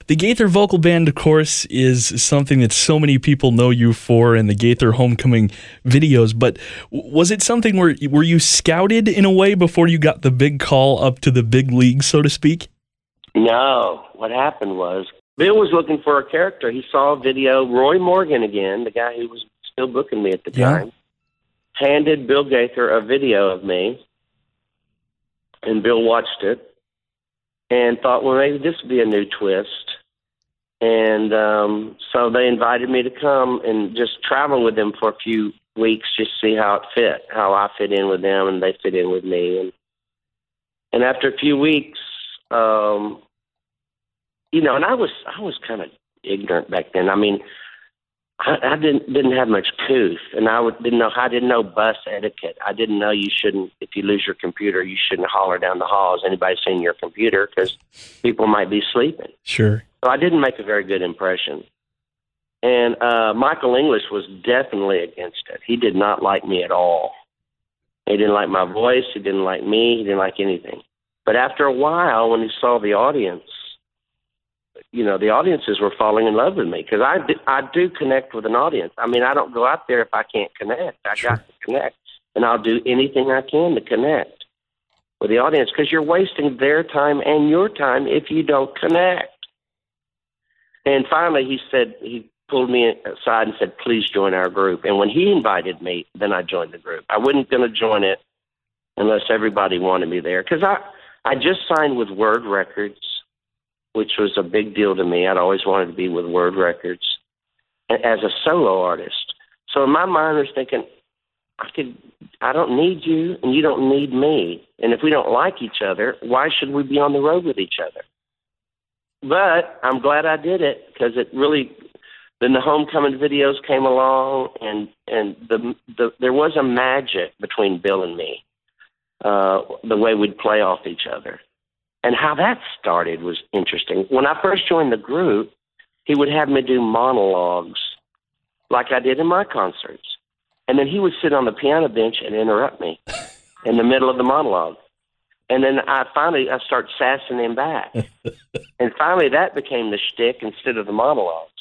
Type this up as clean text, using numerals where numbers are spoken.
The Gaither Vocal Band, of course, is something that so many people know you for in the Gaither Homecoming videos, but was it something where were you scouted in a way before you got the big call up to the big league, so to speak? No. What happened was Bill was looking for a character. He saw a video. Roy Morgan again, the guy who was still booking me at the time, handed Bill Gaither a video of me, and Bill watched it and thought, well, maybe this would be a new twist. And so they invited me to come and just travel with them for a few weeks, just see how it fit, how I fit in with them and they fit in with me. And after a few weeks, you know, and I was kind of ignorant back then. I mean, I didn't have much couth, and I didn't know bus etiquette. I didn't know you shouldn't, if you lose your computer, you shouldn't holler down the hall, "Has anybody seen your computer?" Because people might be sleeping. Sure. So I didn't make a very good impression. And Michael English was definitely against it. He did not like me at all. He didn't like my voice. He didn't like me. He didn't like anything. But after a while, when he saw the audience, you know, the audiences were falling in love with me because I do connect with an audience. I mean, I don't go out there if I can't connect. I got to connect, and I'll do anything I can to connect with the audience because you're wasting their time and your time if you don't connect. And finally, he pulled me aside and said, "Please join our group." And when he invited me, then I joined the group. I wasn't going to join it unless everybody wanted me there because I just signed with Word Records, which was a big deal to me. I'd always wanted to be with Word Records as a solo artist. So in my mind, I was thinking, I don't need you, and you don't need me. And if we don't like each other, why should we be on the road with each other? But I'm glad I did it because it really. Then the Homecoming videos came along, and there was a magic between Bill and me, the way we'd play off each other. And how that started was interesting. When I first joined the group, he would have me do monologues like I did in my concerts. And then he would sit on the piano bench and interrupt me in the middle of the monologue. And then I start sassing him back. And finally that became the shtick instead of the monologues.